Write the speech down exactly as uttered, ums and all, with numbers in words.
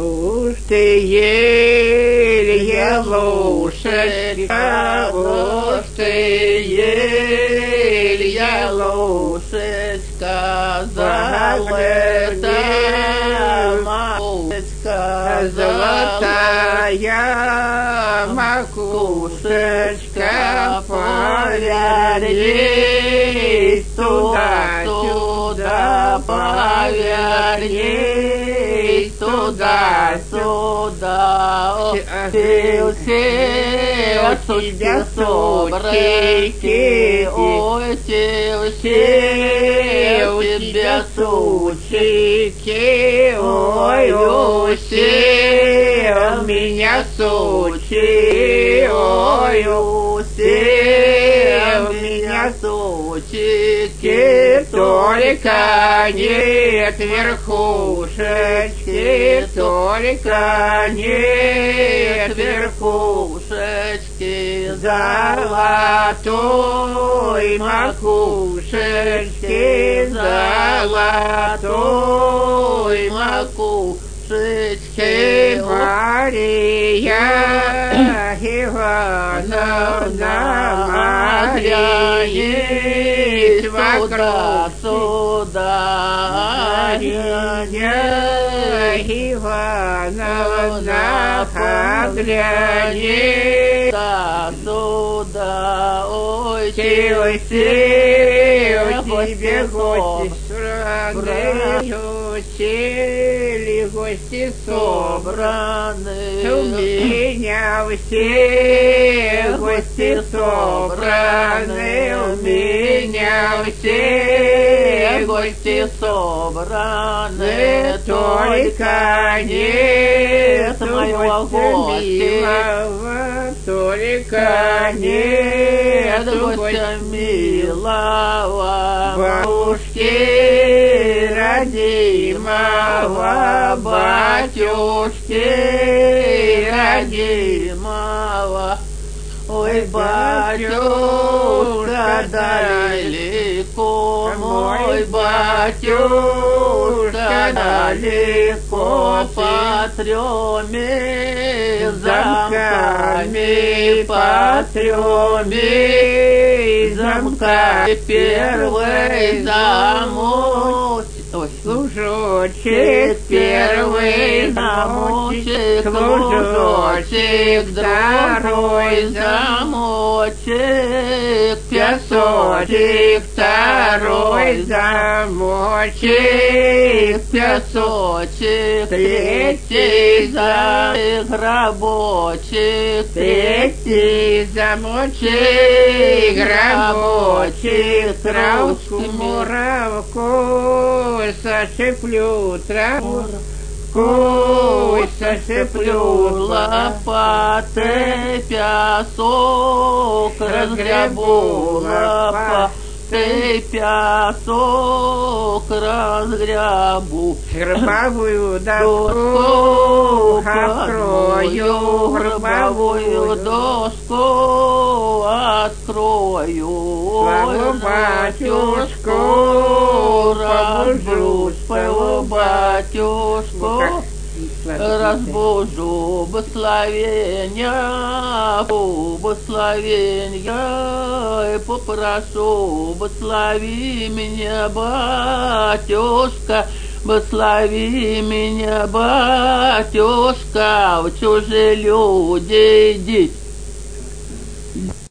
Уж ты елья лошадька, уж ты елья лошадька, золотая макушечка, золотая макушечка, поверни туда-сюда, поверни туда-сюда, сел, сел, тебя сучики, ой, сел, сел, тебя сучики, ой, ой, сел, меня сучи, ой, ой, сел, меня сучики, только нет верхушечки, только нет верхушечки, золотой макушечки, золотой макушечки, Мария Ивановна, Мария вокруг сюда, Мария Ивановна, погляни сюда, ой, сил, сил, тебе гости страны, сели гости собраны, у меня все гости собраны, у меня все гости собраны, только нет моего гостя, только нет гостя милого, бабушки родимого, батюшки родимого. Ой, батюшка далеко, мой батюшка далеко, по трёми замками, по трёми замками, первый замок. Ой, служочек, первый замочек, служочек, второй замочек, пясочек, второй замочек, пясочек, третий замочек, рабочек, третий замочек, рабочек, травку, муравку, сошиплю траву, сошиплю лопатой пясок, разгребу лопатой пясок, разгребу гробовую доску, открою гробовую доску, открою, свою батюшку разбужу, свою батюшку разбужу, благословения, благословения, и попрошу, благослови меня, батюшка, благослови меня, батюшка, в чужие люди идти.